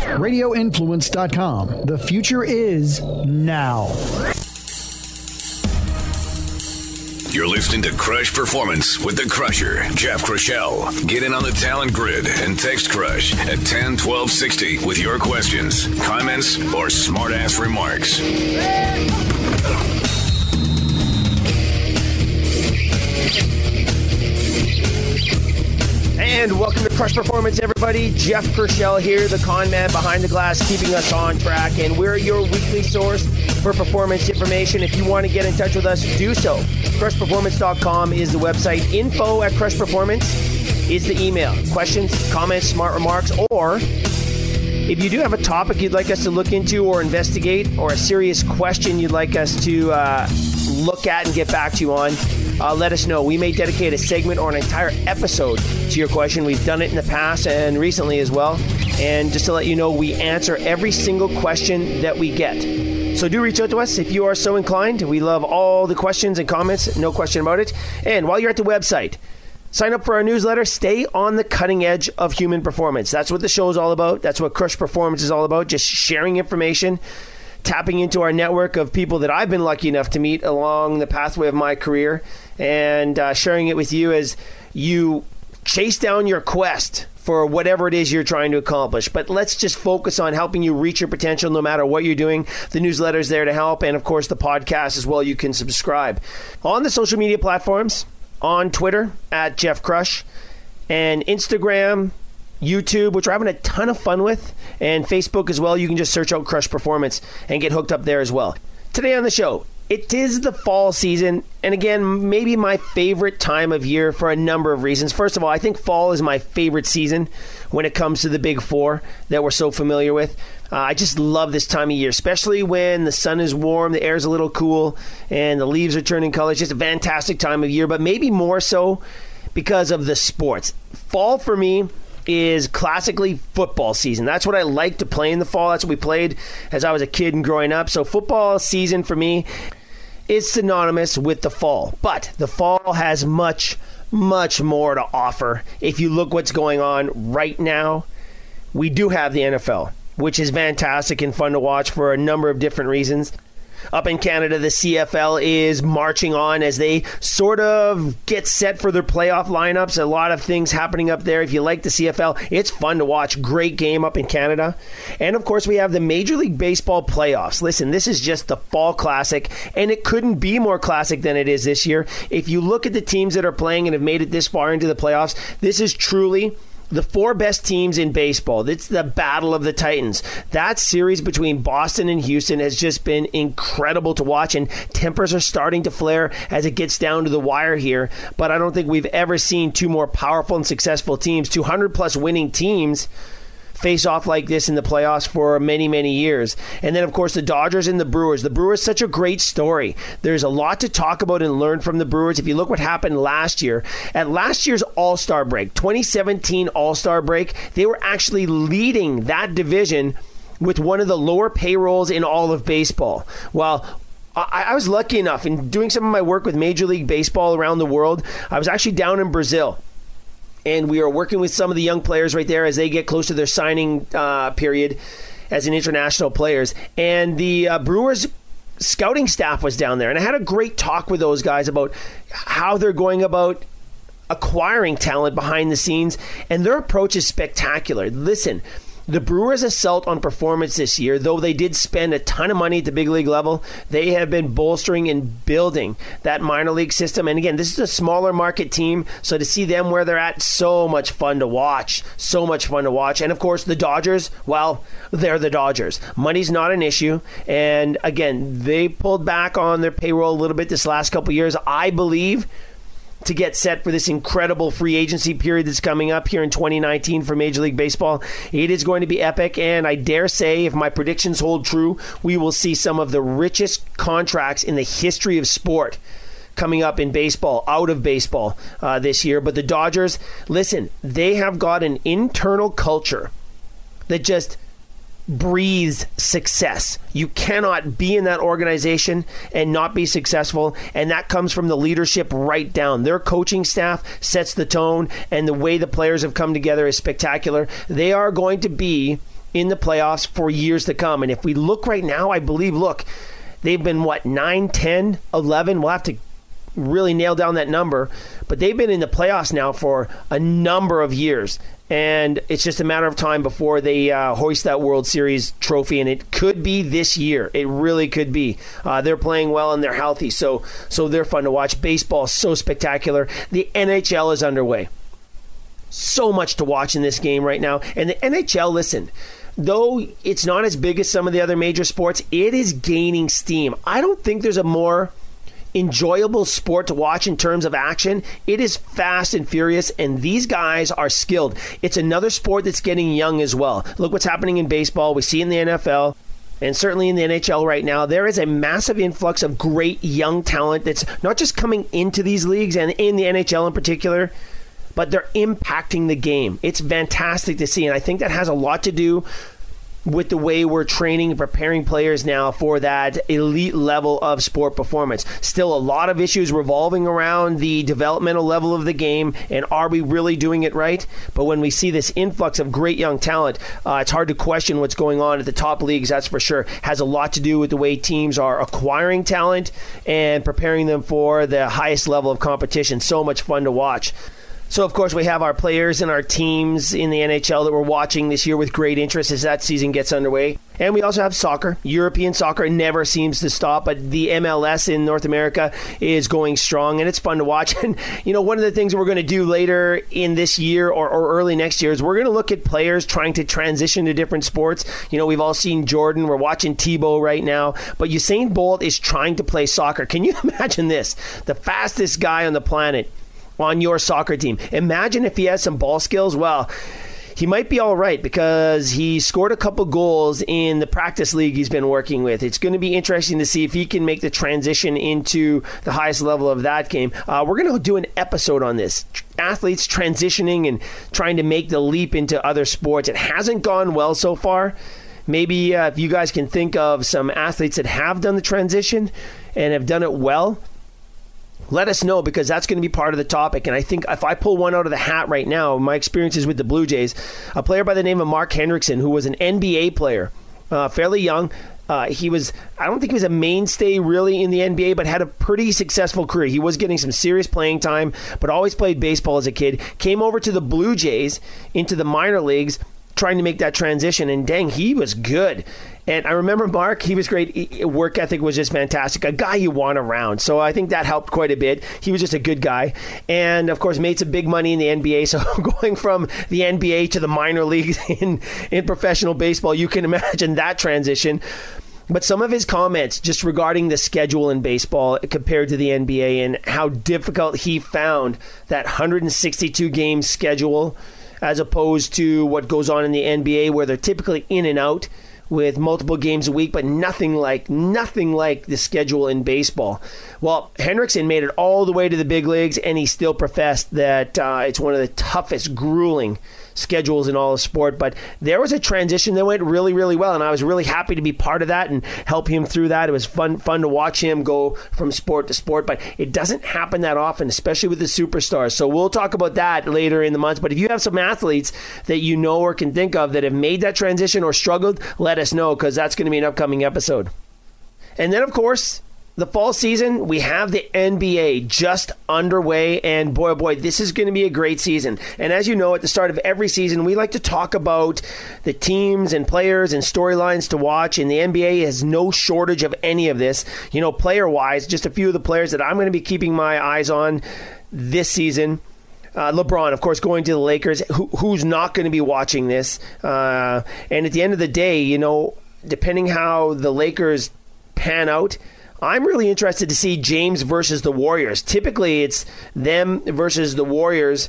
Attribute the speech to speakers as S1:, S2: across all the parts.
S1: RadioInfluence.com. The future is now.
S2: You're listening to Crush Performance with the Crusher, Jeff Crushell. Get in on the talent grid and text Crush at 10-1260 with your questions, comments, or smart-ass remarks.
S3: And welcome to Crush Performance, everybody. Jeff Crushell here, the con man behind the glass, keeping us on track. And we're your weekly source for performance information. If you want to get in touch with us, do so. CrushPerformance.com is the website. Info at Crush Performance is the email. Questions, comments, smart remarks, or if you do have a topic you'd like us to look into or investigate, or a serious question you'd like us to look at and get back to you on, let us know. We may dedicate a segment or an entire episode to your question. We've done it in the past and recently as well. And just to let you know, we answer every single question that we get. So do reach out to us if you are so inclined. We love all the questions and comments, no question about it. And while you're at the website, sign up for our newsletter. Stay on the cutting edge of human performance. That's what the show is all about. That's what Crush Performance is all about. Just sharing information, tapping into our network of people that I've been lucky enough to meet along the pathway of my career, and sharing it with you as you chase down your quest for whatever it is you're trying to accomplish. But let's just focus on helping you reach your potential no matter what you're doing. The newsletter is there to help, and of course the podcast as well. You can subscribe on the social media platforms, on Twitter at Jeff Crush, and Instagram, YouTube, which we're having a ton of fun with, and Facebook as well. You can just search out Crush Performance and get hooked up there as well. Today on the show, it is the fall season, and again, maybe my favorite time of year for a number of reasons. First of all, I think fall is my favorite season when it comes to the Big Four that we're so familiar with. I just love this time of year, especially when the sun is warm, the air's a little cool, and the leaves are turning color. It's just a fantastic time of year, but maybe more so because of the sports. Fall for me is classically football season. That's what I like to play in the fall. That's what we played as I was a kid and growing up. So football season for me is synonymous with the fall. But the fall has much, much more to offer. If you look what's going on right now, we do have the NFL, which is fantastic and fun to watch for a number of different reasons. Up in Canada, the CFL is marching on as they sort of get set for their playoff lineups. A lot of things happening up there. If you like the CFL, it's fun to watch. Great game up in Canada. And, of course, we have the Major League Baseball playoffs. Listen, this is just the fall classic, and it couldn't be more classic than it is this year. If you look at the teams that are playing and have made it this far into the playoffs, this is truly the four best teams in baseball. It's the Battle of the Titans. That series between Boston and Houston has just been incredible to watch, and tempers are starting to flare as it gets down to the wire here. But I don't think we've ever seen two more powerful and successful teams, 200-plus winning teams, face off like this in the playoffs for many, many years. And then, of course, the Dodgers and the Brewers. The Brewers, such a great story. There's a lot to talk about and learn from the Brewers. If you look what happened last year, at last year's All-Star break, 2017 All-Star break, they were actually leading that division with one of the lower payrolls in all of baseball. Well, I was lucky enough in doing some of my work with Major League Baseball around the world. I was actually down in Brazil, and we are working with some of the young players right there as they get close to their signing period as an international players. And the Brewers scouting staff was down there. And I had a great talk with those guys about how they're going about acquiring talent behind the scenes. And their approach is spectacular. Listen, the Brewers' assault on performance this year, though they did spend a ton of money at the big league level, they have been bolstering and building that minor league system. And again, this is a smaller market team, so to see them where they're at, so much fun to watch. So much fun to watch. And of course, the Dodgers, well, they're the Dodgers. Money's not an issue. And again, they pulled back on their payroll a little bit this last couple of years, I believe, to get set for this incredible free agency period that's coming up here in 2019 for Major League Baseball. It is going to be epic, and I dare say, if my predictions hold true, we will see some of the richest contracts in the history of sport coming up in baseball, out of baseball this year. But the Dodgers, listen, they have got an internal culture that just breathes success. You cannot be in that organization and not be successful, and that comes from the leadership right down. Their coaching staff sets the tone, and the way the players have come together is spectacular. They are going to be in the playoffs for years to come. And if we look right now, I believe, they've been, 9, 10, 11? We'll have to really nail down that number. But they've been in the playoffs now for a number of years. And it's just a matter of time before they hoist that World Series trophy, and it could be this year. It really could be. They're playing well and they're healthy, so they're fun to watch. Baseball is so spectacular. The NHL is underway. So much to watch in this game right now. And the NHL, listen, though it's not as big as some of the other major sports, it is gaining steam. I don't think there's a more enjoyable sport to watch in terms of action. It is fast and furious, and these guys are skilled. It's another sport that's getting young as well. Look what's happening in baseball. We see in the NFL, and certainly in the NHL right now, there is a massive influx of great young talent that's not just coming into these leagues, and in the NHL in particular, but they're impacting the game. It's fantastic to see, and I think that has a lot to do with the way we're training and preparing players now for that elite level of sport performance. Still a lot of issues revolving around the developmental level of the game, and are we really doing it right? But when we see this influx of great young talent, it's hard to question what's going on at the top leagues, that's for sure. Has a lot to do with the way teams are acquiring talent and preparing them for the highest level of competition. So much fun to watch. So, of course, we have our players and our teams in the NHL that we're watching this year with great interest as that season gets underway. And we also have soccer. European soccer never seems to stop, but the MLS in North America is going strong, and it's fun to watch. And, one of the things we're going to do later in this year or early next year is we're going to look at players trying to transition to different sports. We've all seen Jordan. We're watching Tebow right now. But Usain Bolt is trying to play soccer. Can you imagine this? The fastest guy on the planet on your soccer team. Imagine if he has some ball skills. Well, he might be all right because he scored a couple goals in the practice league he's been working with. It's going to be interesting to see if he can make the transition into the highest level of that game. We're going to do an episode on this. Athletes transitioning and trying to make the leap into other sports. It hasn't gone well so far. Maybe if you guys can think of some athletes that have done the transition and have done it well, let us know, because that's going to be part of the topic. And I think if I pull one out of the hat right now, my experiences with the Blue Jays, a player by the name of Mark Hendrickson, who was an NBA player, fairly young. I don't think he was a mainstay really in the NBA, but had a pretty successful career. He was getting some serious playing time, but always played baseball as a kid. Came over to the Blue Jays into the minor leagues, trying to make that transition, and dang, he was good. And I remember Mark, he was great. Work ethic was just fantastic. A guy you want around. So I think that helped quite a bit. He was just a good guy. And, of course, made some big money in the NBA. So going from the NBA to the minor leagues in professional baseball, you can imagine that transition. But some of his comments just regarding the schedule in baseball compared to the NBA and how difficult he found that 162-game schedule as opposed to what goes on in the NBA, where they're typically in and out with multiple games a week, but nothing like the schedule in baseball. Well, Hendrickson made it all the way to the big leagues, and he still professed that it's one of the toughest, grueling schedules in all of sport. But there was a transition that went really, really well, and I was really happy to be part of that and help him through that. It was fun to watch him go from sport to sport, but it doesn't happen that often, especially with the superstars. So we'll talk about that later in the month. But if you have some athletes that you know or can think of that have made that transition or struggled, let us know, because that's going to be an upcoming episode. And then, of course, the fall season, we have the NBA just underway, and boy, oh boy, this is going to be a great season. And as you know, at the start of every season, we like to talk about the teams and players and storylines to watch, and the NBA has no shortage of any of this. Player-wise, just a few of the players that I'm going to be keeping my eyes on this season. LeBron, of course, going to the Lakers. Who's not going to be watching this? And at the end of the day, depending how the Lakers pan out, I'm really interested to see James versus the Warriors. Typically, it's them versus the Warriors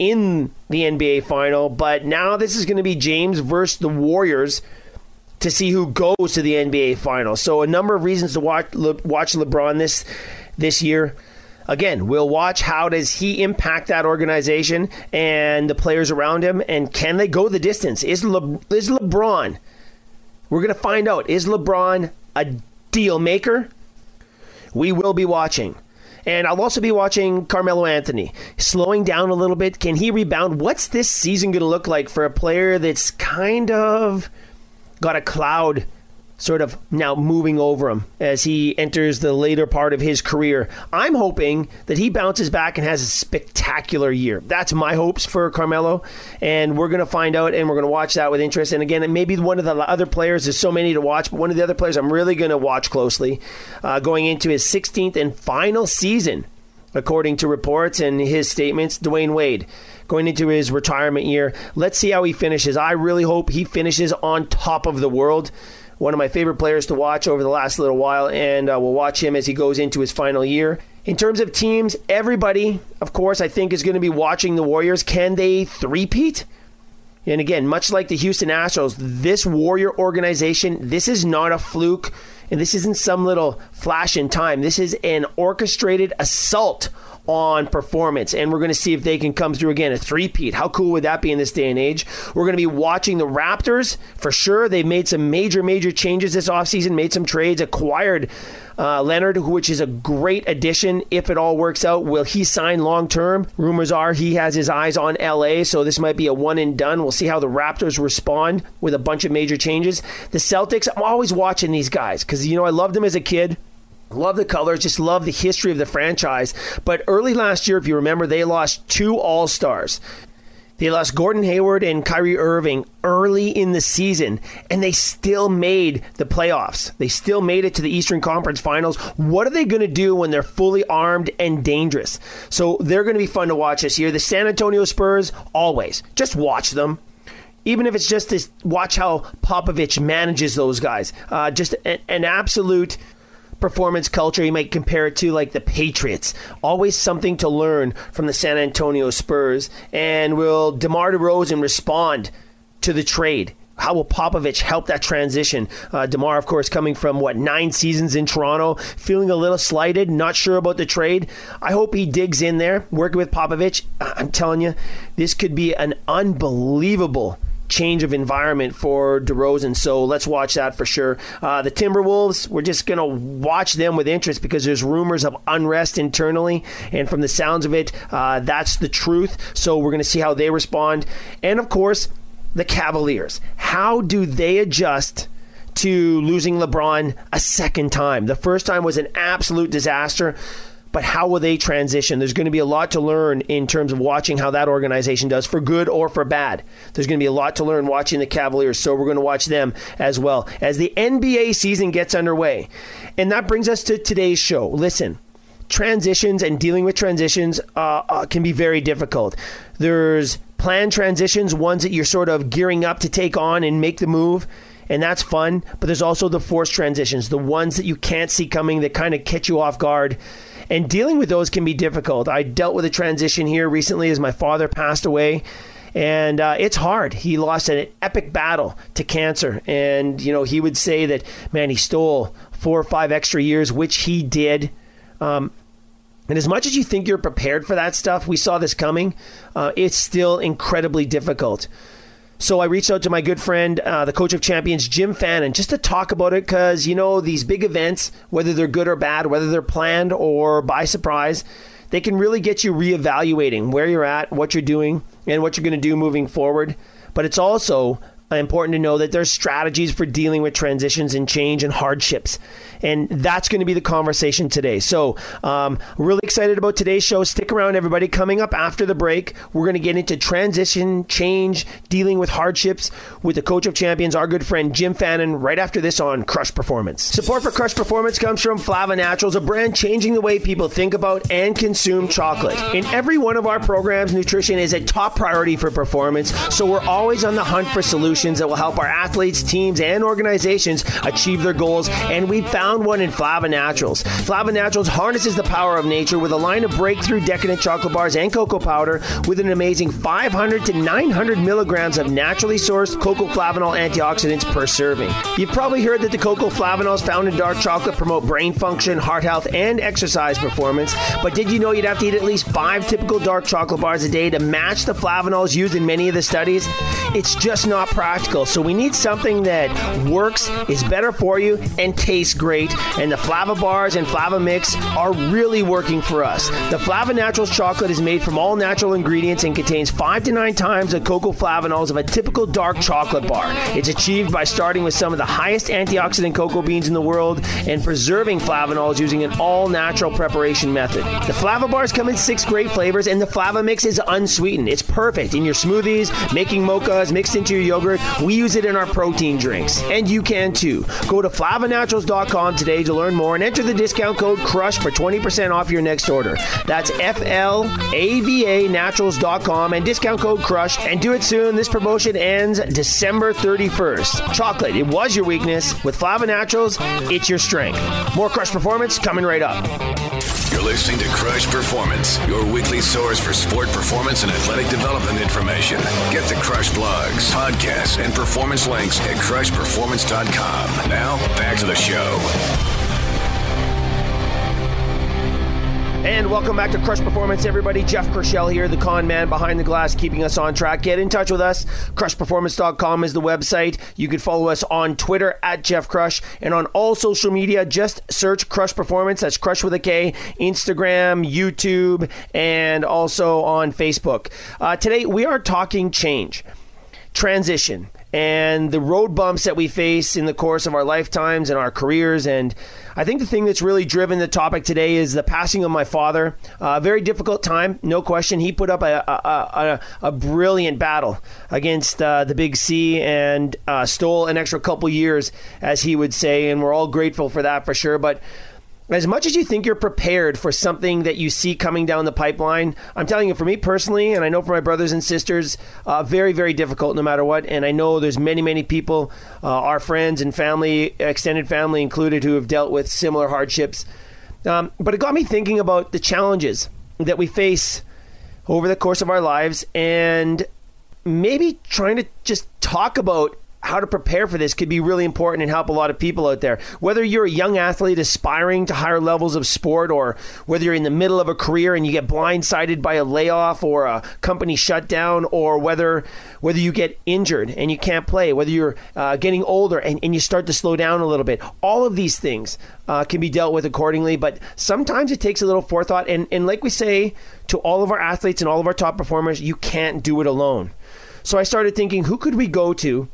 S3: in the NBA final, but now this is going to be James versus the Warriors to see who goes to the NBA final. So a number of reasons to watch LeBron this year. Again, we'll watch how does he impact that organization and the players around him, and can they go the distance? Is LeBron, we're going to find out, is LeBron a deal maker? We will be watching. And I'll also be watching Carmelo Anthony. Slowing down a little bit. Can he rebound? What's this season going to look like for a player that's kind of got a cloud sort of now moving over him as he enters the later part of his career? I'm hoping that he bounces back and has a spectacular year. That's my hopes for Carmelo, and we're going to find out, and we're going to watch that with interest. And again, maybe one of the other players, there's so many to watch, but one of the other players I'm really going to watch closely going into his 16th and final season, according to reports and his statements, Dwayne Wade. Going into his retirement year. Let's see how he finishes. I really hope he finishes on top of the world. One of my favorite players to watch over the last little while, and we'll watch him as he goes into his final year. In terms of teams, everybody, of course, I think is going to be watching the Warriors. Can they three-peat? And again, much like the Houston Astros, this Warrior organization, this is not a fluke, and this isn't some little flash in time. This is an orchestrated assault on performance, and we're going to see if they can come through again, a three-peat. How cool would that be in this day and age? We're going to be watching the Raptors for sure. They've made some major changes this offseason, made some trades, acquired Leonard, which is a great addition if it all works out. Will he sign long-term? Rumors are he has his eyes on LA, so this might be a one and done. We'll see how the Raptors respond with a bunch of major changes. The Celtics, I'm always watching these guys because, I loved them as a kid. Love the colors, just love the history of the franchise. But early last year, if you remember, they lost 2 All-Stars. They lost Gordon Hayward and Kyrie Irving early in the season, and they still made the playoffs. They still made it to the Eastern Conference Finals. What are they going to do when they're fully armed and dangerous? So they're going to be fun to watch this year. The San Antonio Spurs, always. Just watch them. Even if it's just to watch how Popovich manages those guys. Just an absolute performance culture. You might compare it to like the Patriots. Always something to learn from the San Antonio Spurs. And will DeMar DeRozan respond to the trade? How will Popovich help that transition? DeMar, of course, coming from, 9 seasons in Toronto, feeling a little slighted, not sure about the trade. I hope he digs in there, working with Popovich. I'm telling you, this could be an unbelievable change of environment for DeRozan, so let's watch that for sure. The Timberwolves, we're just going to watch them with interest because there's rumors of unrest internally, and from the sounds of it, that's the truth, so we're going to see how they respond. And of course, the Cavaliers. How do they adjust to losing LeBron a second time? The first time was an absolute disaster. But how will they transition? There's going to be a lot to learn in terms of watching how that organization does, for good or for bad. There's going to be a lot to learn watching the Cavaliers, so we're going to watch them as well as the NBA season gets underway. And that brings us to today's show. Listen, transitions and dealing with transitions can be very difficult. There's planned transitions, ones that you're sort of gearing up to take on and make the move, and that's fun. But there's also the forced transitions, the ones that you can't see coming that kind of catch you off guard. And dealing with those can be difficult. I dealt with a transition here recently as my father passed away. And it's hard. He lost an epic battle to cancer. And, he would say that, man, he stole 4 or 5 extra years, which he did. And as much as you think you're prepared for that stuff, we saw this coming, it's still incredibly difficult. So I reached out to my good friend, the coach of champions, Jim Fannin, just to talk about it because, these big events, whether they're good or bad, whether they're planned or by surprise, they can really get you reevaluating where you're at, what you're doing, and what you're going to do moving forward. But it's also important to know that there's strategies for dealing with transitions and change and hardships. And that's going to be the conversation today. So really excited about today's show. Stick around, everybody. Coming up after the break, we're going to get into transition, change, dealing with hardships with the coach of champions, our good friend Jim Fannin, right after this on Crush Performance. Support for Crush Performance comes from Flava Naturals, a brand changing the way people think about and consume chocolate. In every one of our programs, nutrition is a top priority for performance, so we're always on the hunt for solutions that will help our athletes, teams, and organizations achieve their goals, and we found one in Flava Naturals. Flava Naturals harnesses the power of nature with a line of breakthrough decadent chocolate bars and cocoa powder with an amazing 500 to 900 milligrams of naturally sourced cocoa flavanol antioxidants per serving. You've probably heard that the cocoa flavanols found in dark chocolate promote brain function, heart health, and exercise performance, but did you know you'd have to eat at least 5 typical dark chocolate bars a day to match the flavanols used in many of the studies? It's just not practical practical, so we need something that works, is better for you, and tastes great. And the Flava Bars and Flava Mix are really working for us. The Flava Naturals chocolate is made from all natural ingredients and contains 5 to 9 times the cocoa flavanols of a typical dark chocolate bar. It's achieved by starting with some of the highest antioxidant cocoa beans in the world and preserving flavanols using an all-natural preparation method. The Flava Bars come in 6 great flavors, and the Flava Mix is unsweetened. It's perfect in your smoothies, making mochas, mixed into your yogurt. We use it in our protein drinks, and you can too. Go to FlavaNaturals.com today to learn more and enter the discount code CRUSH for 20% off your next order. That's FLAVANaturals.com and discount code CRUSH, and do it soon. This promotion ends December 31st. Chocolate, it was your weakness. With Flava Naturals, it's your strength. More Crush Performance coming right up.
S2: You're listening to Crush Performance, your weekly source for sport performance and athletic development information. Get the Crush blogs, podcasts, and performance links at crushperformance.com. Now, back to the show.
S3: And welcome back to Crush Performance, everybody. Jeff Kershell here, the con man behind the glass, keeping us on track. Get in touch with us. CrushPerformance.com is the website. You can follow us on Twitter at Jeff Crush, and on all social media, just search Crush Performance. That's Crush with a K, Instagram, YouTube, and also on Facebook. Today, we are talking change, transition, and the road bumps that we face in the course of our lifetimes and our careers. And I think the thing that's really driven the topic today is the passing of my father. A very difficult time, no question. He put up a brilliant battle against the Big C and stole an extra couple years, as he would say, and we're all grateful for that for sure. But as much as you think you're prepared for something that you see coming down the pipeline, I'm telling you, for me personally, and I know for my brothers and sisters, very, very difficult no matter what. And I know there's many, many people, our friends and family, extended family included, who have dealt with similar hardships. But it got me thinking about the challenges that we face over the course of our lives, and maybe trying to just talk about how to prepare for this could be really important and help a lot of people out there. Whether you're a young athlete aspiring to higher levels of sport, or whether you're in the middle of a career and you get blindsided by a layoff or a company shutdown, or whether you get injured and you can't play, whether you're getting older and you start to slow down a little bit. All of these things can be dealt with accordingly, but sometimes it takes a little forethought. And like we say to all of our athletes and all of our top performers, you can't do it alone. So I started thinking, who could we go to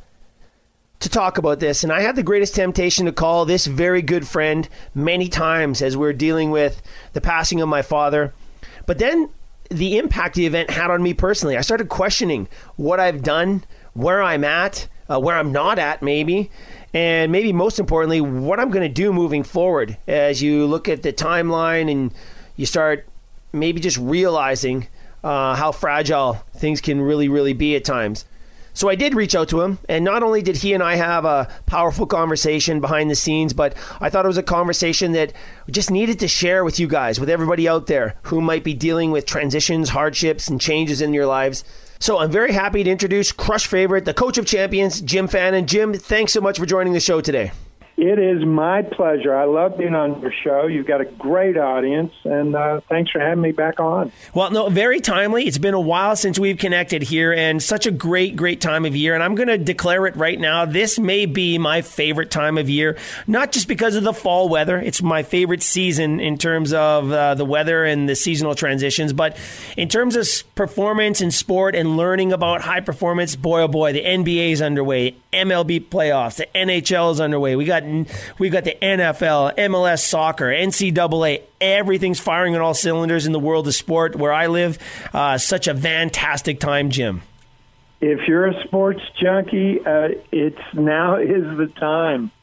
S3: talk about this? And I had the greatest temptation to call this very good friend many times as we're dealing with the passing of my father. But then the impact the event had on me personally, I started questioning what I've done, where I'm at, where I'm not at maybe, and maybe most importantly, what I'm going to do moving forward. As you look at the timeline and you start maybe just realizing how fragile things can really, really be at times. So I did reach out to him, and not only did he and I have a powerful conversation behind the scenes, but I thought it was a conversation that we just needed to share with you guys, with everybody out there who might be dealing with transitions, hardships, and changes in your lives. So I'm very happy to introduce Crush favorite, the coach of champions, Jim Fannin. Jim, thanks so much for joining the show today.
S4: It is my pleasure. I love being on your show. You've got a great audience, and thanks for having me back on.
S3: Well, no, very timely. It's been a while since we've connected here, and such a great, great time of year. And I'm going to declare it right now. This may be my favorite time of year, not just because of the fall weather. It's my favorite season in terms of the weather and the seasonal transitions. But in terms of performance and sport and learning about high performance, boy, oh boy, the NBA is underway, MLB playoffs, the NHL is underway. We got the NFL, MLS soccer, NCAA. Everything's firing on all cylinders in the world of sport where I live. Such a fantastic time, Jim.
S4: If you're a sports junkie, it's now is the time.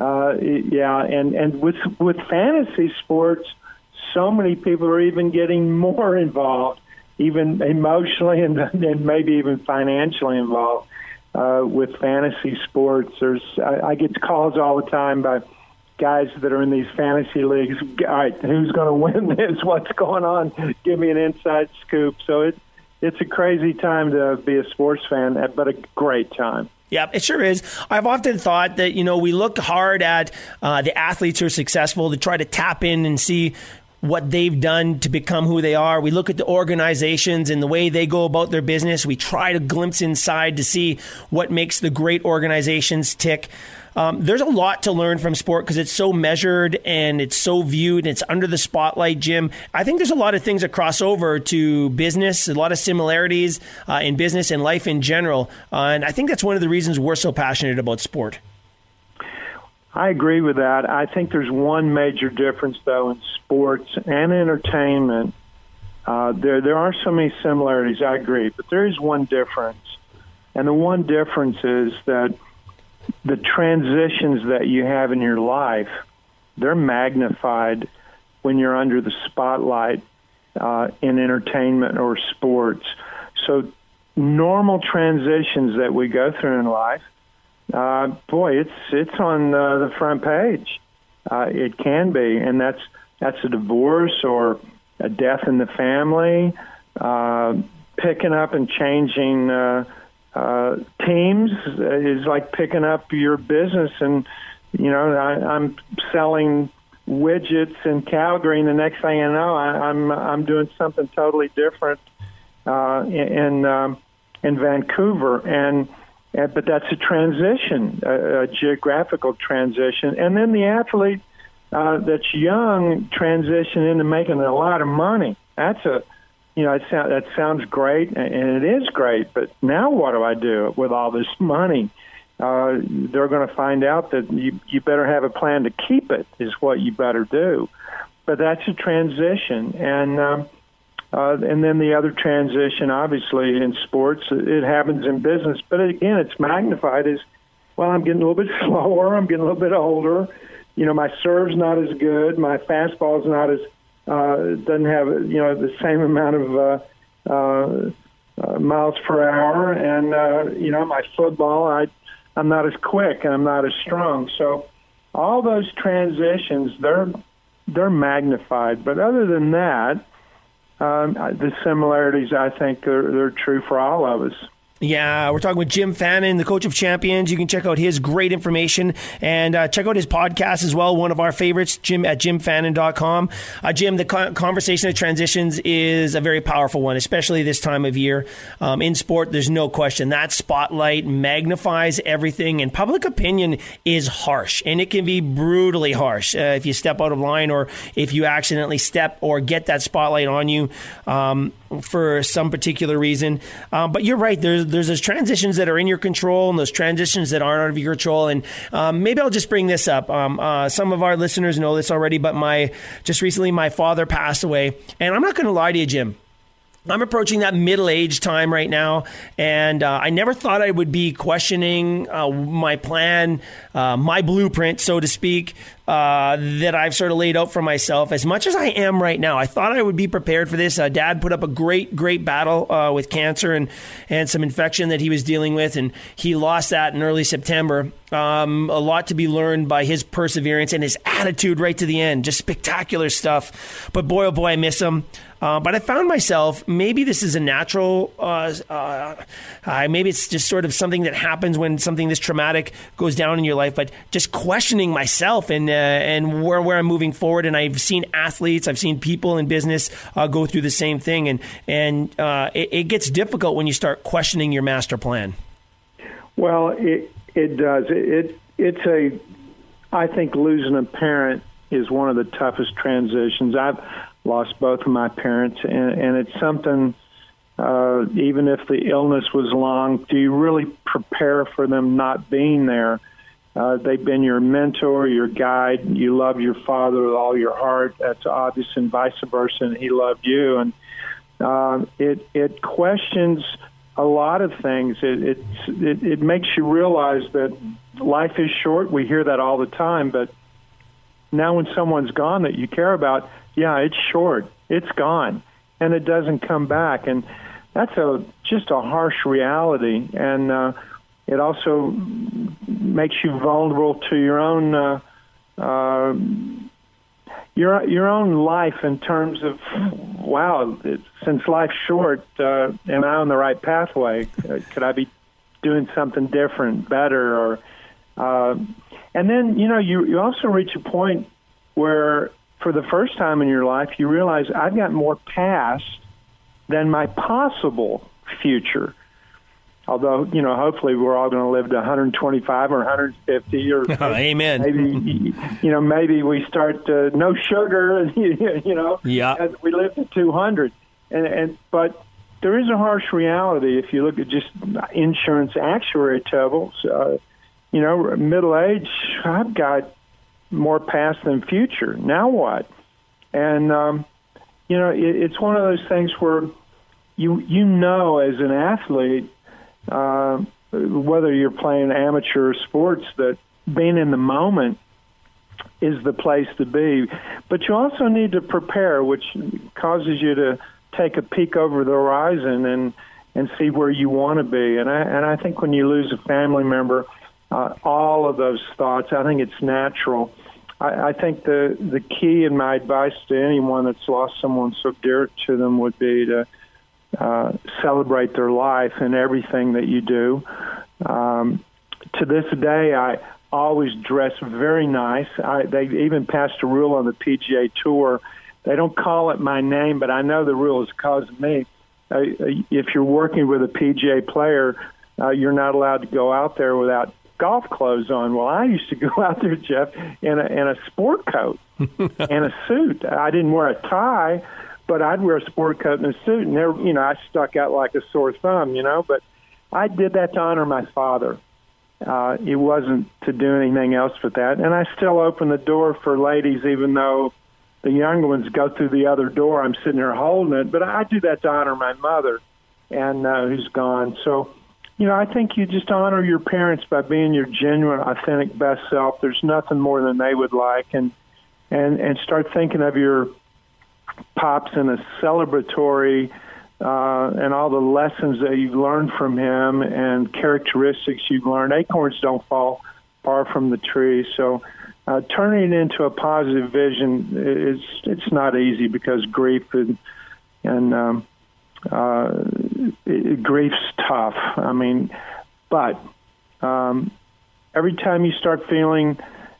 S4: And with fantasy sports, so many people are even getting more involved, even emotionally and maybe even financially involved. With fantasy sports, I get calls all the time by guys that are in these fantasy leagues. All right, who's going to win this? What's going on? Give me an inside scoop. So it's a crazy time to be a sports fan, but a great time.
S3: Yeah, it sure is. I've often thought that, we look hard at the athletes who are successful to try to tap in and see what they've done to become who they are. We look at the organizations and the way they go about their business. We try to glimpse inside to see what makes the great organizations tick. There's a lot to learn from sport because it's so measured and it's so viewed and it's under the spotlight, Jim. I think there's a lot of things that cross over to business, a lot of similarities in business and life in general. And I think that's one of the reasons we're so passionate about sport.
S4: I agree with that. I think there's one major difference, though, in sports and entertainment. There are so many similarities, I agree, but there is one difference. And the one difference is that the transitions that you have in your life, they're magnified when you're under the spotlight in entertainment or sports. So normal transitions that we go through in life, it's on the front page. It can be, and that's a divorce or a death in the family, picking up and changing teams is like picking up your business. And I'm selling widgets in Calgary, and the next thing I know, I'm doing something totally different in Vancouver, but that's a transition, a geographical transition. And then the athlete that's young transition into making a lot of money. That's that sounds great, and it is great. But now what do I do with all this money? They're going to find out that you better have a plan to keep it, is what you better do. But that's a transition. And then the other transition, obviously, in sports, it happens in business. But again, it's magnified as, well, I'm getting a little bit slower. I'm getting a little bit older. My serve's not as good. My fastball's not as, doesn't have, the same amount of miles per hour. And, my football, I'm not as quick and I'm not as strong. So all those transitions, they're magnified. But other than that, the similarities, I think, they're true for all of us.
S3: Yeah, we're talking with Jim Fannin, the coach of champions. You can check out his great information and check out his podcast as well, one of our favorites, Jim at jimfannin.com. Jim, the conversation of transitions is a very powerful one, especially this time of year. In sport, there's no question. That spotlight magnifies everything, and public opinion is harsh, and it can be brutally harsh if you step out of line or if you accidentally step or get that spotlight on you for some particular reason. But you're right, there's those transitions that are in your control and those transitions that aren't out of your control. And maybe I'll just bring this up. Some of our listeners know this already, but just recently my father passed away. And I'm not going to lie to you, Jim. I'm approaching that middle-age time right now, and I never thought I would be questioning my plan, my blueprint, so to speak, that I've sort of laid out for myself as much as I am right now. I thought I would be prepared for this. Dad put up a great battle with cancer and some infection that he was dealing with, and he lost that in early September. A lot to be learned by his perseverance and his attitude right to the end. Just spectacular stuff. But boy, oh boy, I miss him. But I found myself, maybe this is a natural, maybe it's just sort of something that happens when something this traumatic goes down in your life, but just questioning myself and where I'm moving forward. And I've seen athletes, I've seen people in business go through the same thing. And it gets difficult when you start questioning your master plan.
S4: Well, it does. I think losing a parent is one of the toughest transitions. I've lost both of my parents, and it's something, even if the illness was long, do you really prepare for them not being there? They've been your mentor, your guide. You love your father with all your heart. That's obvious, and vice versa, and he loved you. And it questions a lot of things. It makes you realize that life is short. We hear that all the time, but now when someone's gone that you care about, yeah, it's short. It's gone, and it doesn't come back. And that's just a harsh reality. And it also makes you vulnerable to your own life in terms of, wow, since life's short, am I on the right pathway? Could I be doing something different, better? And then, you also reach a point where for the first time in your life, you realize I've got more past than my possible future. Although, hopefully we're all going to live to 125 or 150 or
S3: amen.
S4: Maybe we start no sugar, as we live to 200. But there is a harsh reality if you look at just insurance actuary tables. Middle age, I've got more past than future. Now what? And, it's one of those things where as an athlete, whether you're playing amateur sports, that being in the moment is the place to be. But you also need to prepare, which causes you to take a peek over the horizon and see where you want to be. And I think when you lose a family member, all of those thoughts, I think it's natural. I think the key in my advice to anyone that's lost someone so dear to them would be to celebrate their life and everything that you do. To this day, I always dress very nice. They even passed a rule on the PGA Tour. They don't call it my name, but I know the rule is because of me. If you're working with a PGA player, you're not allowed to go out there without golf clothes on. Well, I used to go out there, Jeff, in a sport coat and a suit. I didn't wear a tie, but I'd wear a sport coat and a suit, and there, I stuck out like a sore thumb, But I did that to honor my father. It wasn't to do anything else with that. And I still open the door for ladies, even though the younger ones go through the other door. I'm sitting there holding it, but I do that to honor my mother, and who's gone. So, I think you just honor your parents by being your genuine, authentic best self. There's nothing more than they would like, and start thinking of your pops in a celebratory and all the lessons that you've learned from him and characteristics you've learned. Acorns don't fall far from the tree, so turning it into a positive vision it's not easy because grief and grief's tough. But every time you start feeling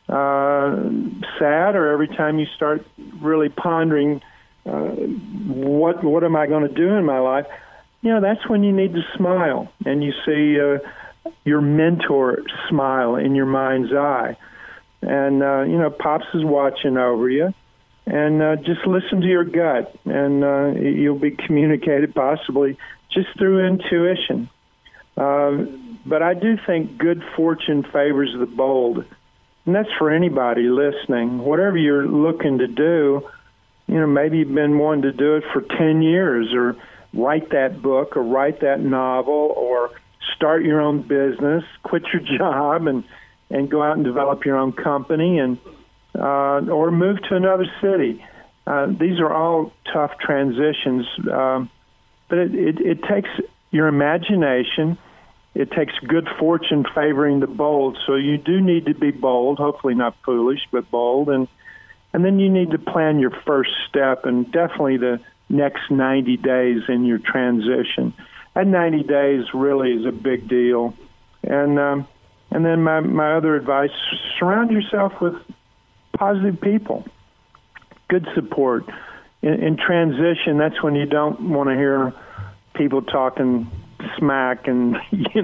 S4: sad, or every time you start really pondering what am I going to do in my life, that's when you need to smile, and you see your mentor smile in your mind's eye. And, Pops is watching over you. And just listen to your gut, and you'll be communicated possibly just through intuition. But I do think good fortune favors the bold. And that's for anybody listening. Whatever you're looking to do, maybe you've been wanting to do it for 10 years, or write that book, or write that novel, or start your own business, quit your job, and go out and develop your own company, and or move to another city. These are all tough transitions, but it takes your imagination. It takes good fortune favoring the bold. So you do need to be bold, hopefully not foolish, but bold. And then you need to plan your first step, and definitely the next 90 days in your transition. That 90 days really is a big deal. And then my other advice, surround yourself with positive people, good support. In transition, that's when you don't want to hear people talking smack and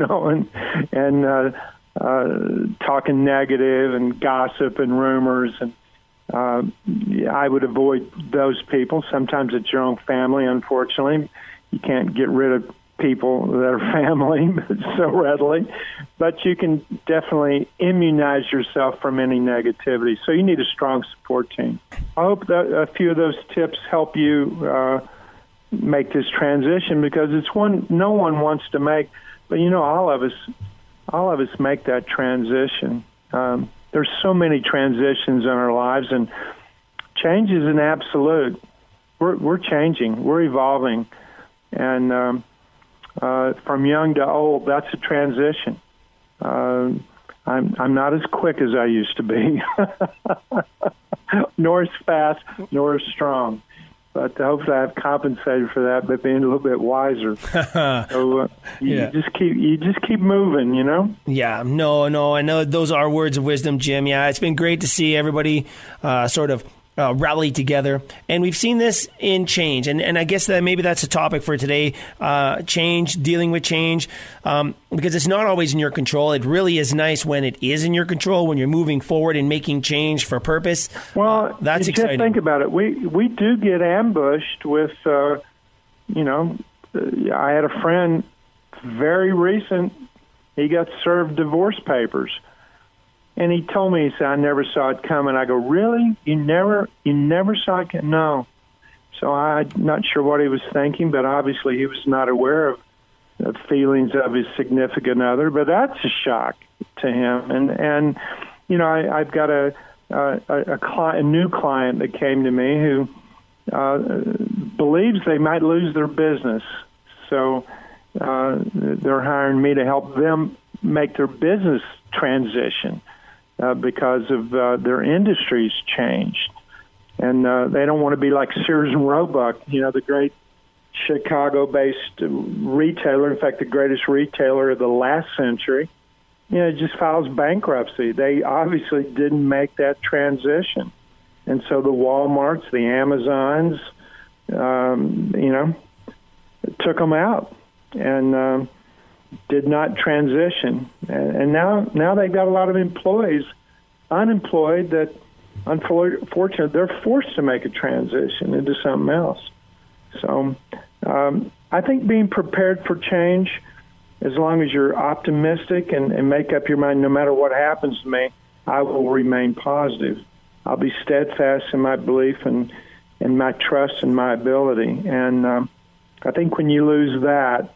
S4: talking negative and gossip and rumors. And I would avoid those people. Sometimes it's your own family, unfortunately. You can't get rid of people that are family so readily, but you can definitely immunize yourself from any negativity. So you need a strong support team. I hope that a few of those tips help you make this transition, because it's one no one wants to make, but all of us make that transition. There's so many transitions in our lives, and change is an absolute. We're changing, we're evolving, and from young to old, that's a transition. I'm not as quick as I used to be, nor as fast, nor as strong. But hopefully I've compensated for that by being a little bit wiser. So you just keep moving,
S3: Yeah, no, I know those are words of wisdom, Jim. Yeah, it's been great to see everybody sort of rally together. And we've seen this in change. And I guess that maybe that's a topic for today, change, dealing with change, because it's not always in your control. It really is nice when it is in your control, when you're moving forward and making change for purpose.
S4: Well,
S3: that's exciting.
S4: Just think about it. We do get ambushed with, I had a friend very recent, he got served divorce papers. And he told me, he said, I never saw it coming. I go, really? You never saw it coming? No. So I'm not sure what he was thinking, but obviously he was not aware of the feelings of his significant other. But that's a shock to him. And I've got a new client that came to me who believes they might lose their business. So they're hiring me to help them make their business transition. Because of their industry's changed. And they don't want to be like Sears and Roebuck, the great Chicago-based retailer, in fact, the greatest retailer of the last century, just files bankruptcy. They obviously didn't make that transition. And so the Walmarts, the Amazons, took them out. And did not transition, and now they've got a lot of employees unemployed that, unfortunately, they're forced to make a transition into something else. So I think being prepared for change, as long as you're optimistic and make up your mind, no matter what happens to me, I will remain positive. I'll be steadfast in my belief and my trust in my ability. And I think when you lose that,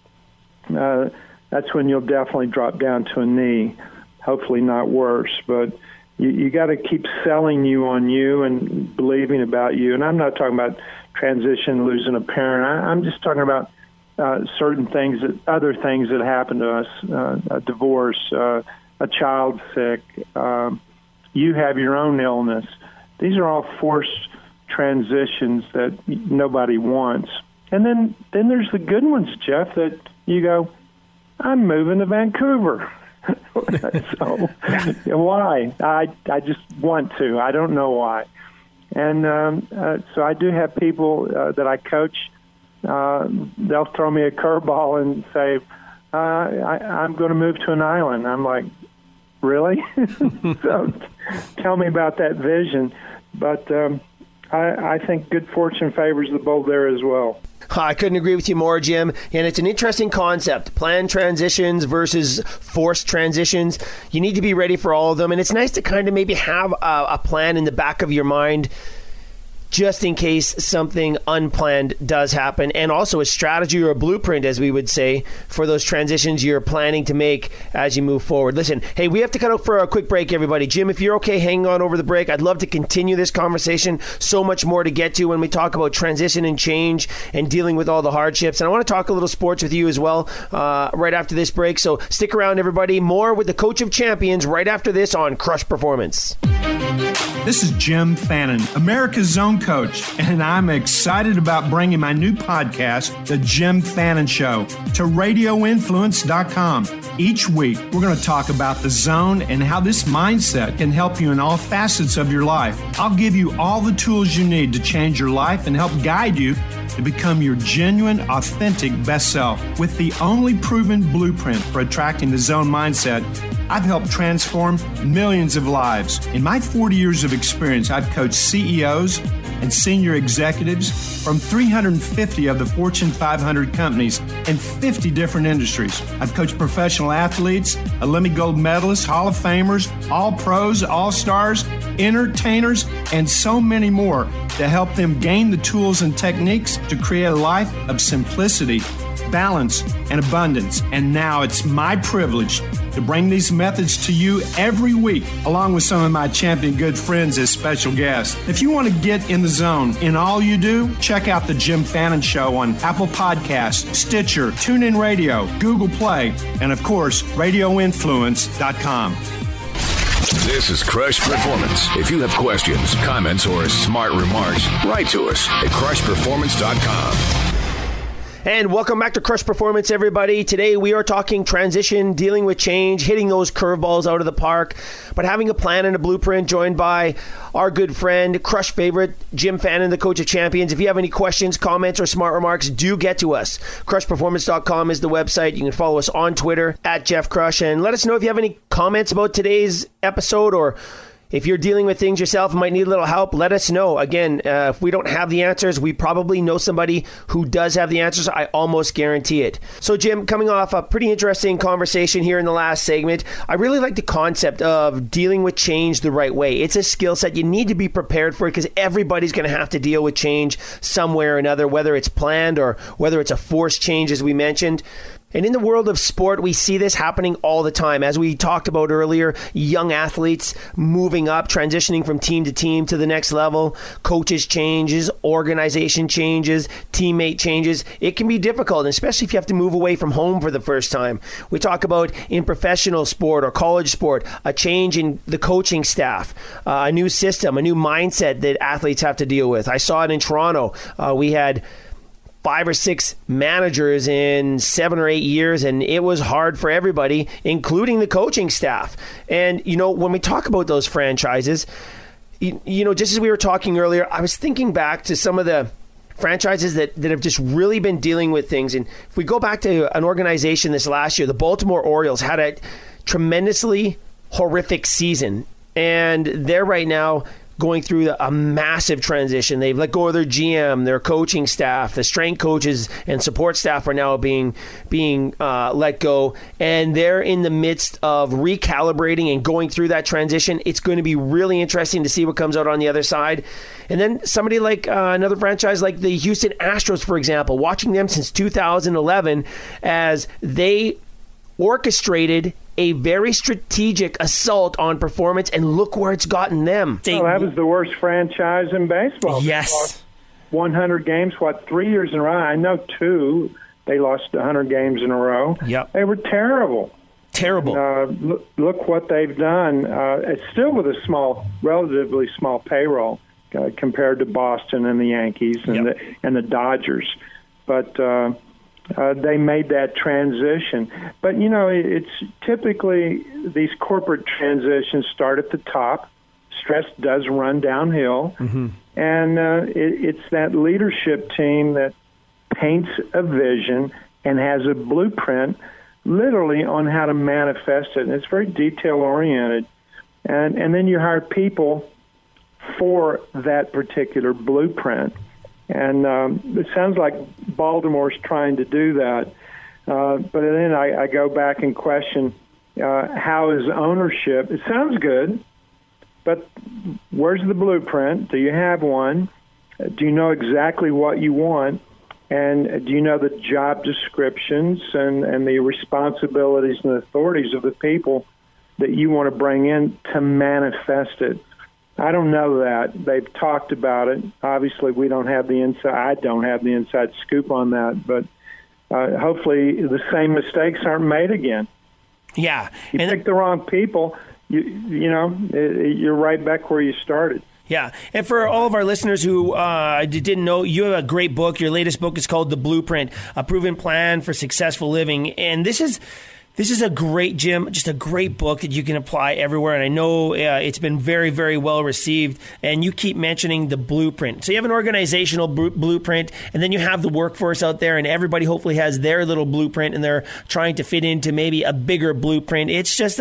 S4: that's when you'll definitely drop down to a knee, hopefully not worse. But you got to keep selling you on you and believing about you. And I'm not talking about transition, losing a parent. I'm just talking about certain things, other things that happen to us, a divorce, a child sick, you have your own illness. These are all forced transitions that nobody wants. And then there's the good ones, Jeff, that you go, I'm moving to Vancouver. So why? I just want to. I don't know why. And so I do have people that I coach. They'll throw me a curveball and say, I'm going to move to an island. I'm like, really? So tell me about that vision. But I think good fortune favors the bold there as well.
S3: I couldn't agree with you more, Jim. And it's an interesting concept, planned transitions versus forced transitions. You need to be ready for all of them. And it's nice to kind of maybe have a plan in the back of your mind just in case something unplanned does happen, and also a strategy or a blueprint, as we would say, for those transitions you're planning to make as you move forward. Listen, hey, we have to cut out for a quick break, everybody. Jim, if you're okay hanging on over the break, I'd love to continue this conversation. So much more to get to when we talk about transition and change and dealing with all the hardships. And I want to talk a little sports with you as well right after this break. So stick around, everybody. More with the Coach of Champions right after this on Crush Performance.
S5: This is Jim Fannin, America's Zone Coach, and I'm excited about bringing my new podcast, The Jim Fannin Show, to RadioInfluence.com. Each week, we're going to talk about the zone and how this mindset can help you in all facets of your life. I'll give you all the tools you need to change your life and help guide you to become your genuine, authentic best self. With the only proven blueprint for attracting the zone mindset, I've helped transform millions of lives. In my 40 years of experience, I've coached CEOs and senior executives from 350 of the Fortune 500 companies in 50 different industries. I've coached professional athletes, Olympic gold medalists, Hall of Famers, all pros, all stars, entertainers, and so many more to help them gain the tools and techniques to create a life of simplicity, balance, and abundance. And now it's my privilege to bring these methods to you every week, along with some of my champion good friends as special guests. If you want to get in the zone in all you do, check out The Jim Fannin Show on Apple Podcasts, Stitcher, TuneIn Radio, Google Play, and of course, RadioInfluence.com.
S2: This is Crush Performance. If you have questions, comments, or smart remarks, write to us at crushperformance.com.
S3: And welcome back to Crush Performance, everybody. Today we are talking transition, dealing with change, hitting those curveballs out of the park, but having a plan and a blueprint, joined by our good friend, Crush favorite, Jim Fannin, the coach of champions. If you have any questions, comments, or smart remarks, do get to us. CrushPerformance.com is the website. You can follow us on Twitter at Jeff Crush, and let us know if you have any comments about today's episode, or if you're dealing with things yourself and might need a little help, let us know. Again, if we don't have the answers, we probably know somebody who does have the answers. I almost guarantee it. So, Jim, coming off a pretty interesting conversation here in the last segment, I really like the concept of dealing with change the right way. It's a skill set. You need to be prepared for it because everybody's going to have to deal with change somewhere or another, whether it's planned or whether it's a forced change, as we mentioned. And in the world of sport, we see this happening all the time. As we talked about earlier, young athletes moving up, transitioning from team to the next level, coaches changes, organization changes, teammate changes. It can be difficult, especially if you have to move away from home for the first time. We talk about in professional sport or college sport, a change in the coaching staff, a new system, a new mindset that athletes have to deal with. I saw it in Toronto. We had 5 or 6 managers in 7 or 8 years, and it was hard for everybody, including the coaching staff. And, when we talk about those franchises, just as we were talking earlier, I was thinking back to some of the franchises that have just really been dealing with things. And if we go back to an organization this last year, the Baltimore Orioles had a tremendously horrific season, and they're right now going through a massive transition. They've let go of their GM, their coaching staff, the strength coaches and support staff are now being let go, and they're in the midst of recalibrating and going through that transition. It's going to be really interesting to see what comes out on the other side. And then somebody like another franchise like the Houston Astros, for example, watching them since 2011 as they orchestrated a very strategic assault on performance, and look where it's gotten them.
S4: That was the worst franchise in baseball.
S3: Yes.
S4: 100 games, 3 years in a row? I know 2. They lost 100 games in a row.
S3: Yep.
S4: They were terrible. Look what they've done. It's still with a relatively small payroll compared to Boston and the Yankees and the Dodgers. But they made that transition. But, it's typically these corporate transitions start at the top. Stress does run downhill. Mm-hmm. And it's that leadership team that paints a vision and has a blueprint literally on how to manifest it. And it's very detail-oriented. And then you hire people for that particular blueprint. And it sounds like Baltimore's trying to do that. But then I go back and question, how is ownership? It sounds good, but where's the blueprint? Do you have one? Do you know exactly what you want? And do you know the job descriptions and the responsibilities and authorities of the people that you want to bring in to manifest it? I don't know that. They've talked about it. Obviously, we don't have the inside. I don't have the inside scoop on that. But hopefully, the same mistakes aren't made again.
S3: Yeah,
S4: you pick the wrong people. You're right back where you started.
S3: Yeah, and for all of our listeners who didn't know, you have a great book. Your latest book is called The Blueprint: A Proven Plan for Successful Living, and this is a great, Jim, just a great book that you can apply everywhere. And I know it's been very, very well received. And you keep mentioning the blueprint. So you have an organizational blueprint, and then you have the workforce out there, and everybody hopefully has their little blueprint, and they're trying to fit into maybe a bigger blueprint. It's just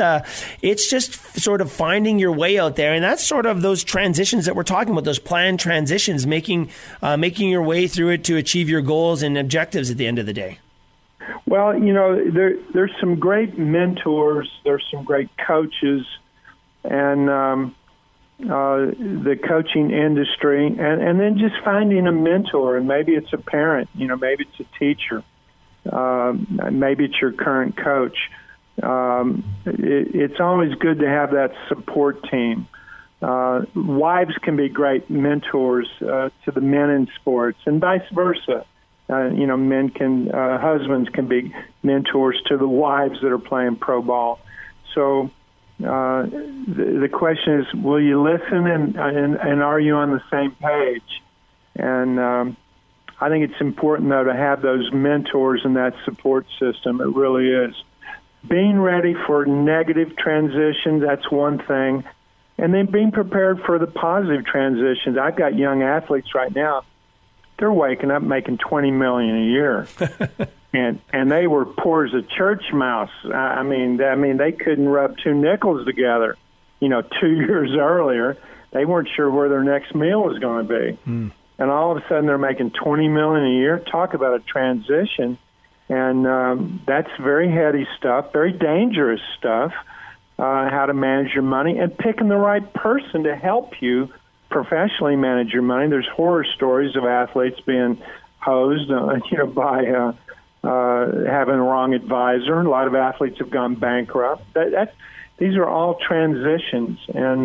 S3: sort of finding your way out there. And that's sort of those transitions that we're talking about, those planned transitions, making your way through it to achieve your goals and objectives at the end of the day.
S4: Well, there's some great mentors, there's some great coaches, and the coaching industry, and then just finding a mentor, and maybe it's a parent, maybe it's a teacher, maybe it's your current coach. It's always good to have that support team. Wives can be great mentors to the men in sports, and vice versa. Husbands can be mentors to the wives that are playing pro ball. So the question is, will you listen and are you on the same page? And I think it's important, though, to have those mentors and that support system. It really is. Being ready for negative transitions, that's one thing. And then being prepared for the positive transitions. I've got young athletes right now. They're waking up making $20 million a year. and they were poor as a church mouse. I mean, they couldn't rub two nickels together. 2 years earlier, they weren't sure where their next meal was going to be. And all of a sudden they're making $20 million a year. Talk about a transition. And that's very heady stuff, very dangerous stuff, how to manage your money and picking the right person to help you professionally manage your money. There's horror stories of athletes being hosed, by having a wrong advisor. A lot of athletes have gone bankrupt. These are all transitions. And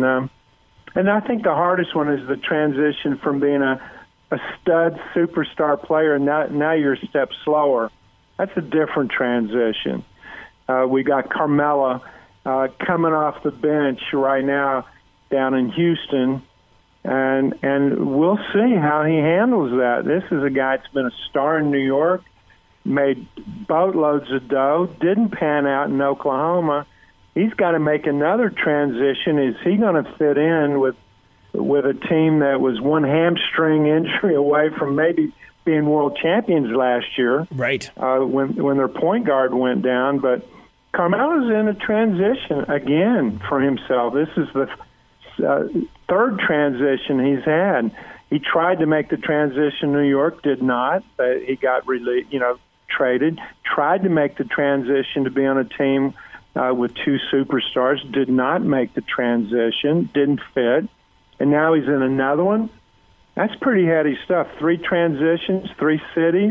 S4: I think the hardest one is the transition from being a stud superstar player, and now you're a step slower. That's a different transition. We got Carmelo coming off the bench right now down in Houston, and we'll see how he handles that. This is a guy that's been a star in New York, made boatloads of dough, didn't pan out in Oklahoma. He's got to make another transition. Is he going to fit in with a team that was one hamstring injury away from maybe being world champions last year?
S3: Right.
S4: When their point guard went down. But Carmelo's in a transition again for himself. This is the third transition he's had. He tried to make the transition in New York, did not. He got traded. Tried to make the transition to be on a team with two superstars, did not make the transition, didn't fit. And now he's in another one. That's pretty heady stuff. 3 transitions, 3 cities,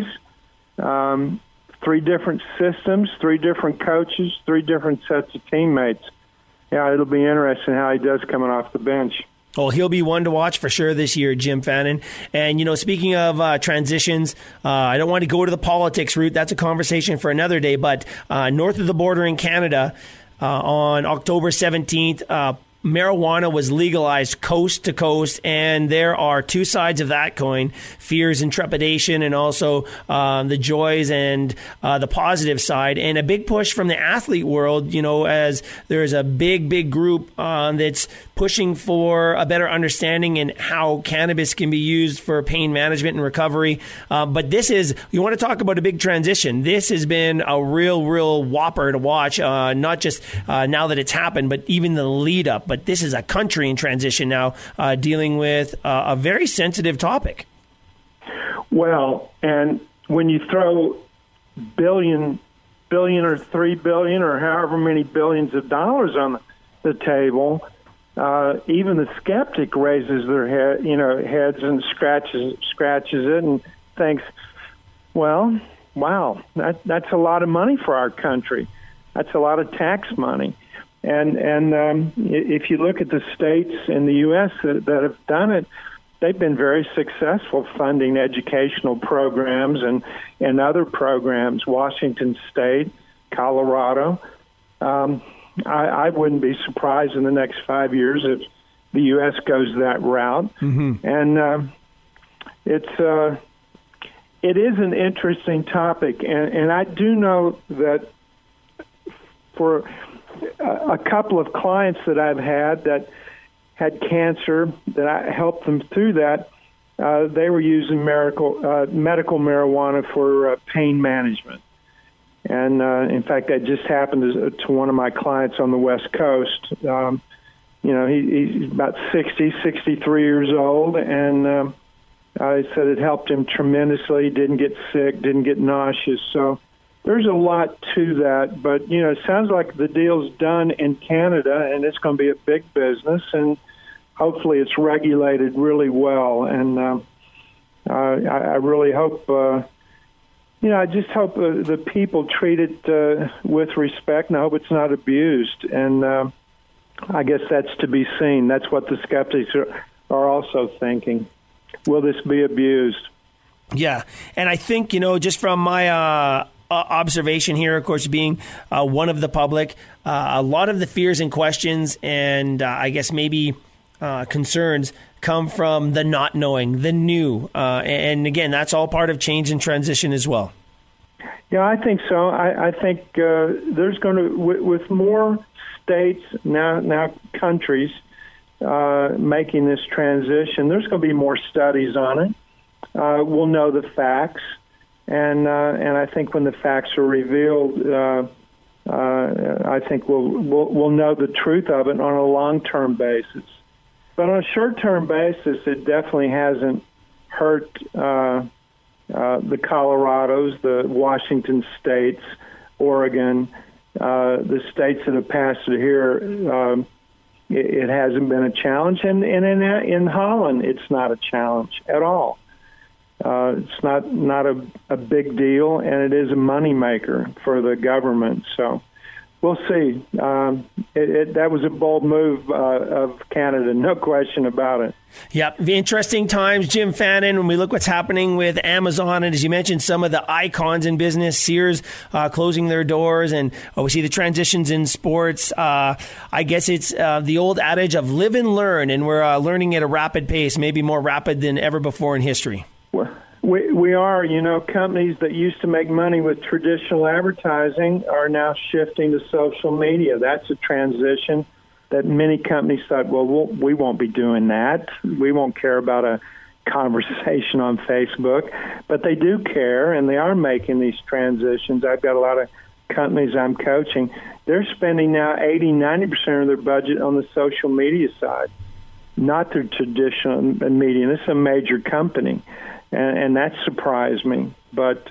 S4: 3 different systems, 3 different coaches, 3 different sets of teammates. Yeah, it'll be interesting how he does coming off the bench.
S3: Well, he'll be one to watch for sure this year, Jim Fannin. And, speaking of transitions, I don't want to go to the politics route. That's a conversation for another day. But north of the border in Canada, on October 17th, marijuana was legalized coast to coast, and there are two sides of that coin, fears and trepidation, and also the joys and the positive side, and a big push from the athlete world, as there's a big group that's pushing for a better understanding in how cannabis can be used for pain management and recovery. But you want to talk about a big transition. This has been a real whopper to watch, not just now that it's happened, but even the lead up. But this is a country in transition now, dealing with a very sensitive topic.
S4: Well, and when you throw billion or 3 billion or however many billions of dollars on the table, even the skeptic raises their heads and scratches it and thinks, well, wow, that's a lot of money for our country. That's a lot of tax money. And if you look at the states in the U.S. that have done it, they've been very successful funding educational programs and other programs. Washington State, Colorado. I wouldn't be surprised in the next 5 years if the U.S. goes that route. Mm-hmm. And it is an interesting topic. And I do know that for a couple of clients that I've had that had cancer, that I helped them through that, they were using medical marijuana for pain management. And, in fact, that just happened to one of my clients on the West Coast. He's about 63 years old, and I said it helped him tremendously. Didn't get sick, didn't get nauseous. So there's a lot to that. But, it sounds like the deal's done in Canada, and it's going to be a big business, and hopefully it's regulated really well. And I really hope... I just hope the people treat it with respect, and I hope it's not abused. And I guess that's to be seen. That's what the skeptics are also thinking. Will this be abused?
S3: Yeah, and I think, just from my observation here, of course, being one of the public, a lot of the fears and questions and I guess maybe concerns come from the not knowing, the new. And again, that's all part of change and transition as well.
S4: Yeah, I think so. I think there's going to, with more states, now countries making this transition, there's going to be more studies on it. We'll know the facts. And I think when the facts are revealed, I think we'll know the truth of it on a long-term basis. But on a short-term basis, it definitely hasn't hurt the Colorados, the Washington states, Oregon, the states that have passed it here. It hasn't been a challenge, and in Holland, it's not a challenge at all. It's not a big deal, and it is a moneymaker for the government. So we'll see. That was a bold move of Canada, no question about it.
S3: Yep, interesting times, Jim Fannin, when we look what's happening with Amazon, and as you mentioned, some of the icons in business, Sears closing their doors, and we see the transitions in sports. I guess it's the old adage of live and learn, and we're learning at a rapid pace, maybe more rapid than ever before in history.
S4: We are, companies that used to make money with traditional advertising are now shifting to social media. That's a transition that many companies thought, well, we won't be doing that. We won't care about a conversation on Facebook. But they do care, and they are making these transitions. I've got a lot of companies I'm coaching. They're spending now 80-90% of their budget on the social media side, not the traditional media. This is a major company. And that surprised me, but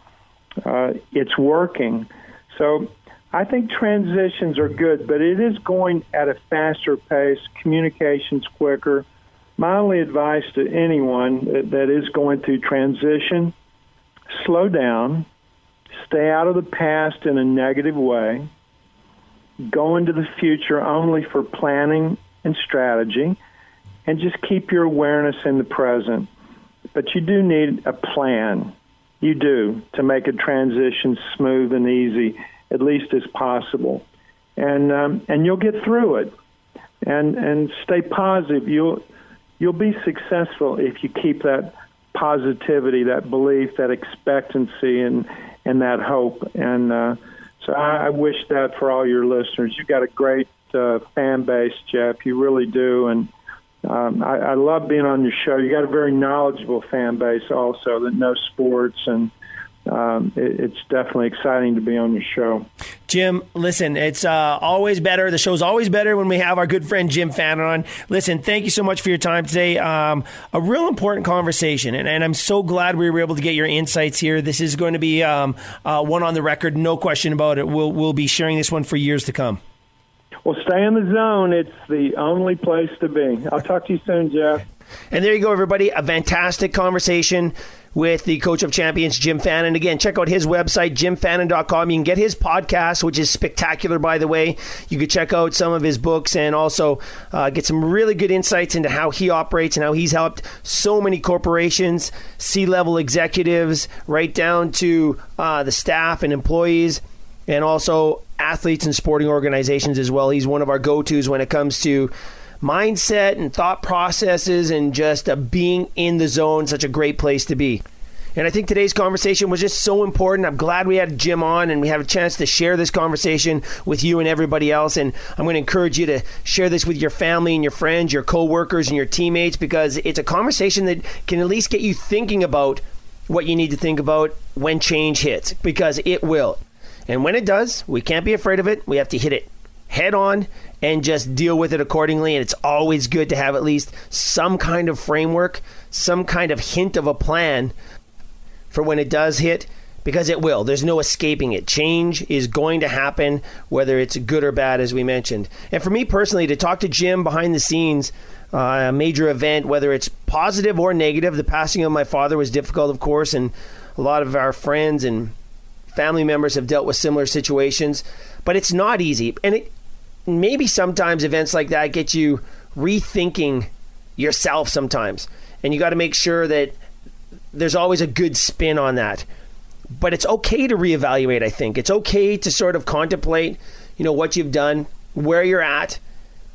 S4: it's working. So I think transitions are good, but it is going at a faster pace, communications quicker. My only advice to anyone that is going through transition, slow down, stay out of the past in a negative way, go into the future only for planning and strategy, and just keep your awareness in the present. But you do need a plan. You do, to make a transition smooth and easy, at least as possible. And you'll get through it. And stay positive. You'll be successful if you keep that positivity, that belief, that expectancy, and that hope. And so I wish that for all your listeners. You've got a great fan base, Jeff. You really do. And I love being on your show. You got a very knowledgeable fan base also that knows sports, and it's definitely exciting to be on your show.
S3: Jim, listen, it's always better. The show's always better when we have our good friend Jim Fannin on. Listen, thank you so much for your time today. A real important conversation, and I'm so glad we were able to get your insights here. This is going to be one on the record, no question about it. We'll be sharing this one for years to come.
S4: Well, stay in the zone. It's the only place to be. I'll talk to you soon, Jeff.
S3: And there you go, everybody. A fantastic conversation with the coach of champions, Jim Fannin. Again, check out his website, jimfannin.com. You can get his podcast, which is spectacular, by the way. You can check out some of his books and also get some really good insights into how he operates and how he's helped so many corporations, C-level executives, right down to the staff and employees, and also athletes and sporting organizations as well. He's one of our go-tos when it comes to mindset and thought processes and just being in the zone. Such a great place to be. And I think today's conversation was just so important. I'm glad we had Jim on and we have a chance to share this conversation with you and everybody else. And I'm going to encourage you to share this with your family and your friends, your coworkers and your teammates, because it's a conversation that can at least get you thinking about what you need to think about when change hits, because it will. And when it does, we can't be afraid of it. We have to hit it head on and just deal with it accordingly. And it's always good to have at least some kind of framework, some kind of hint of a plan for when it does hit, because it will. There's no escaping it. Change is going to happen, whether it's good or bad, as we mentioned. And for me personally, to talk to Jim behind the scenes, a major event, whether it's positive or negative, the passing of my father was difficult, of course, and a lot of our friends and family members have dealt with similar situations, but it's not easy. And maybe sometimes events like that get you rethinking yourself sometimes. And you got to make sure that there's always a good spin on that. But it's okay to reevaluate, I think. It's okay to sort of contemplate, what you've done, where you're at,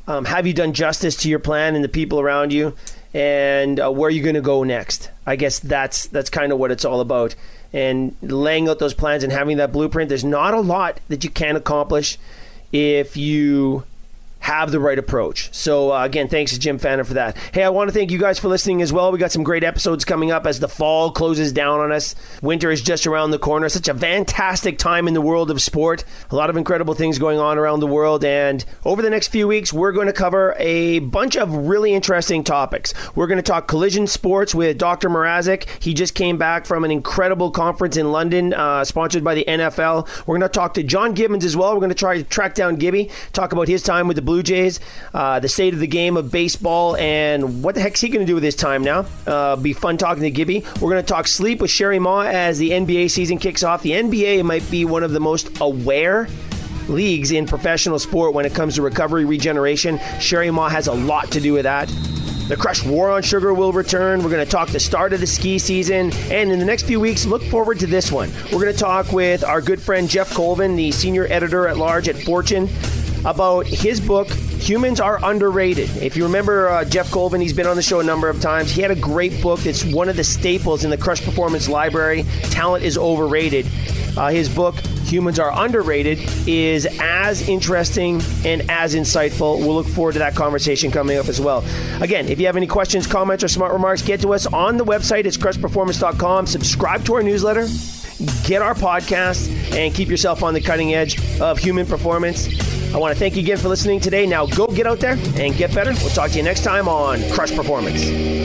S3: have you done justice to your plan and the people around you, and where are you going to go next? I guess that's kind of what it's all about. And laying out those plans and having that blueprint, there's not a lot that you can accomplish if you have the right approach. So again, thanks to Jim Fannin for that. Hey, I want to thank you guys for listening as well. We got some great episodes coming up as the fall closes down on us. Winter is just around the corner. Such a fantastic time in the world of sport. A lot of incredible things going on around the world. And over the next few weeks, we're going to cover a bunch of really interesting topics. We're going to talk collision sports with Dr. Mrazek. He just came back from an incredible conference in London, sponsored by the NFL. We're going to talk to John Gibbons as well. We're going to try to track down Gibby, talk about his time with the Blue Jays, the state of the game of baseball, and what the heck's he going to do with his time now. Be fun talking to Gibby. We're going to talk sleep with Sherry Ma as the NBA season kicks off. The NBA might be one of the most aware leagues in professional sport when it comes to recovery, regeneration. Sherry Ma has a lot to do with that. The Crush War on Sugar will return. We're going to talk the start of the ski season. And in the next few weeks, look forward to this one. We're going to talk with our good friend Jeff Colvin, the senior editor at large at Fortune, about his book, Humans Are Underrated. If you remember Jeff Colvin, he's been on the show a number of times. He had a great book that's one of the staples in the Crush Performance library, Talent is Overrated. His book, Humans Are Underrated, is as interesting and as insightful. We'll look forward to that conversation coming up as well. Again, if you have any questions, comments, or smart remarks, get to us on the website. It's crushperformance.com. Subscribe to our newsletter, get our podcast, and keep yourself on the cutting edge of human performance. I want to thank you again for listening today. Now go get out there and get better. We'll talk to you next time on Crush Performance.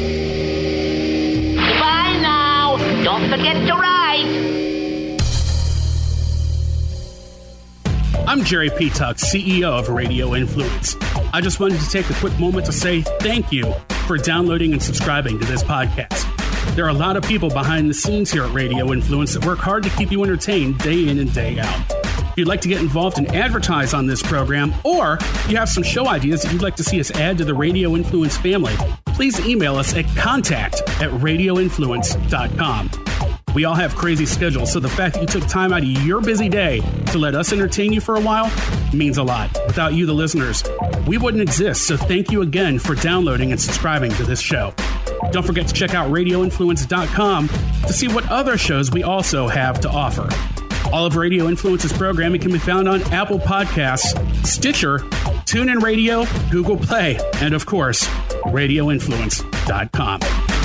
S6: Goodbye now. Don't forget to ride.
S7: I'm Jerry Petuck, CEO of Radio Influence. I just wanted to take a quick moment to say thank you for downloading and subscribing to this podcast. There are a lot of people behind the scenes here at Radio Influence that work hard to keep you entertained day in and day out. If you'd like to get involved and advertise on this program, or you have some show ideas that you'd like to see us add to the Radio Influence family, please email us at contact@radioinfluence.com. We all have crazy schedules, so the fact that you took time out of your busy day to let us entertain you for a while means a lot. Without you, the listeners, we wouldn't exist, so thank you again for downloading and subscribing to this show. Don't forget to check out radioinfluence.com to see what other shows we also have to offer. All of Radio Influence's programming can be found on Apple Podcasts, Stitcher, TuneIn Radio, Google Play, and of course, radioinfluence.com.